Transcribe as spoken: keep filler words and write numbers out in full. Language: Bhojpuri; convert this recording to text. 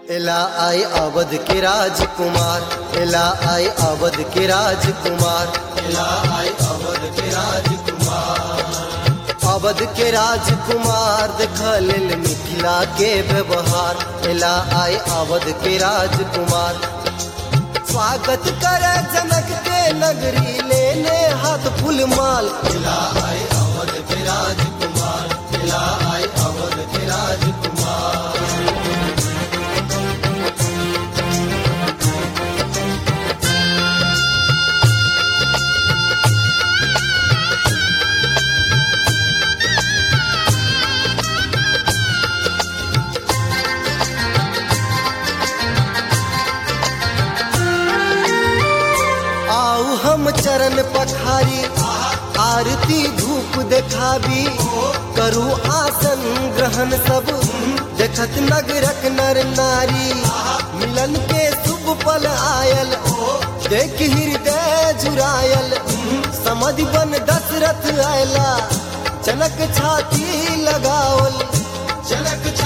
एला आए अवध के राजकुमार, एला आए अवध के राजकुमार, एला आए अवध के राजकुमार। अवध के राजकुमार देखल मिथिला के व्यवहार, एला आए अवध के राजकुमार। स्वागत करे जनक के नगरी लेने हाथ फूल माल, एला आए अवध के राजकुमार, एला आए अवध के राजकुमार। हम चरण पखारी आरती धूप देखाबी, करू आसन ग्रहण सब देखत नगरक नर नारी। मिलन के शुभ पल आयल देख हृदय जुरायल, समझ बन दशरथ आयला जनक छाती लगावल, जनक